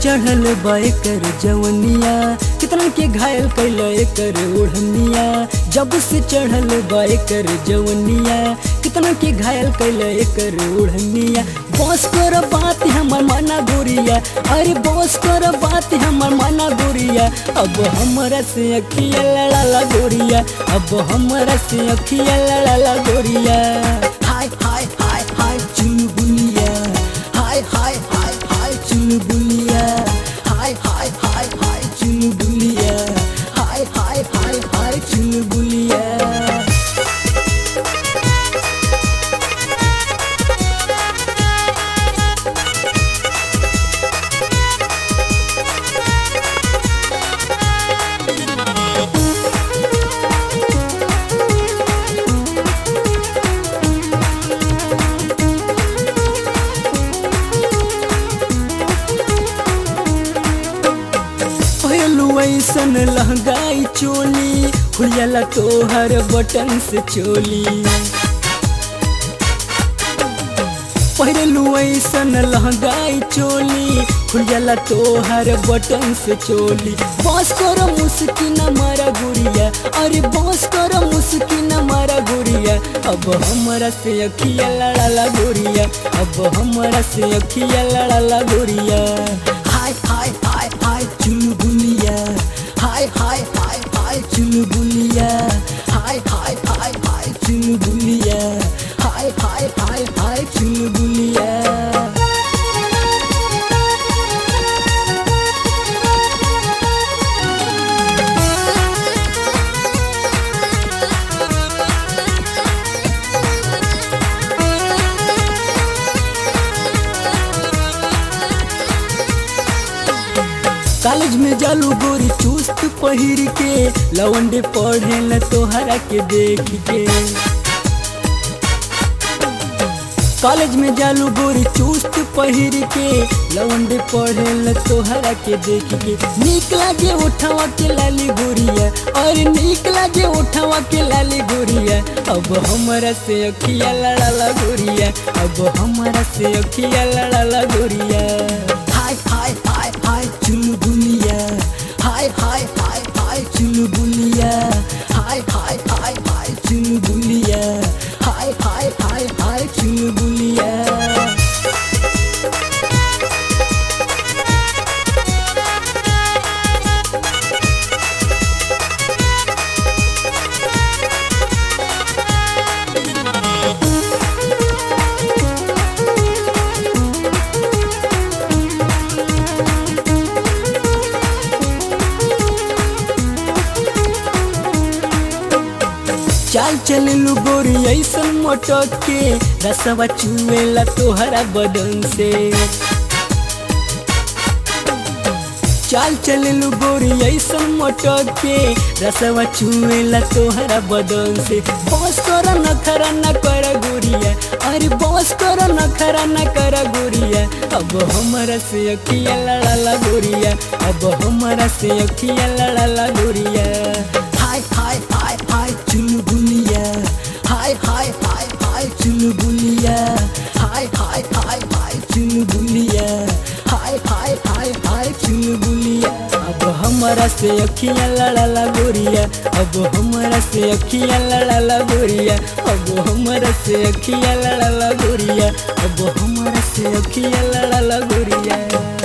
चढ़ल बा एकर जवनिया, कितना के घायल कैल एकर ओढ़निया। जब से चढ़ल बा एकर जवनिया, कितना के घायल कैल एकर ओढ़निया। बस कर बात हमर माना गोरिया, अरे बस कर बात हमर माना गोरिया। अब हमरा से अखिया लड़ाला गोरिया, अब हमरा से अखिया लड़ाला गोरिया। हाय हाय हाय हाय चुलबुलिया, हाय हाय हाय हाय चुलबुलिया, हाय हाय हाय हाय चुलबुलिया, हाय हाय हाय हाय चुलबुलिया। ऐसन लहंगाई चोली, खुलियाला तोहर बटन से चोली। पहलू ऐसन लहंगाई चोली, खुलियाला तोहर बटन से चोली। बस करो मुस्की न मारा गुड़िया, अरे बस करो मुस्की न मारा गुड़िया। अब हमरा से अखिया लड़ाला गुड़िया, अब हमरा से अखिया लड़ाला गुड़िया। हाय हाय हाय हाय चुलबुलिया, हाय हाय हाय हाय चुलबुलिया, हाय हाय हाय हाय चुलबुलिया, हाय हाय हाय हाय चुलबुलिया। कॉलेज में जालू गोरी चुस्त पहिर के, लवंडे पढ़े न तोहरा के देख के। कॉलेज में जालू गोरी चुस्त पहिर के, लवंडे पढ़े न तोहरा के देख के। नीक लागे उठावा के लाली गोरिया, और नीक लागे उठावा के लाली गोरिया। अब हमरा से अखिया लड़ाला गोरिया, अब हमरा से अखिया लड़ाला गोरिया। हाय हाय हाय हाय चुलबुलिया, हाय हाय हाय हाय चुलबुलिया, हाय हाय हाय हाय चुलबुलिया, हाय हाय हाय हाय चुलबुलिया। चाल चललू गोरी ऐसन मोटक के, रसवा चुएला तोहरा बदन से। चाल चललू गोरी ऐसन मोटक के, रसवा चुएला तोहरा बदन से। बस कर नखरा न कर गोरिया, अरे बस कर नखरा न कर गोरिया। अब हमरा से अखिया लड़ाला गोरिया, अब हमरा से अखिया लड़ाला गोरिया। हाय हाय हाय हाय चुलबुलिया, हाय हाय हाय हाय चुलबुलिया, हाय हाय हाय हाय चुलबुलिया, हाय हाय हाय हाय चुलबुलिया। अब हमरा से अखिया लड़ाला गोरिया, अब हमरा से अखिया लड़ाला गोरिया, अब हमरा से अखिया लड़ाला गोरिया, अब हमरा से अखिया लड़ाला गोरिया।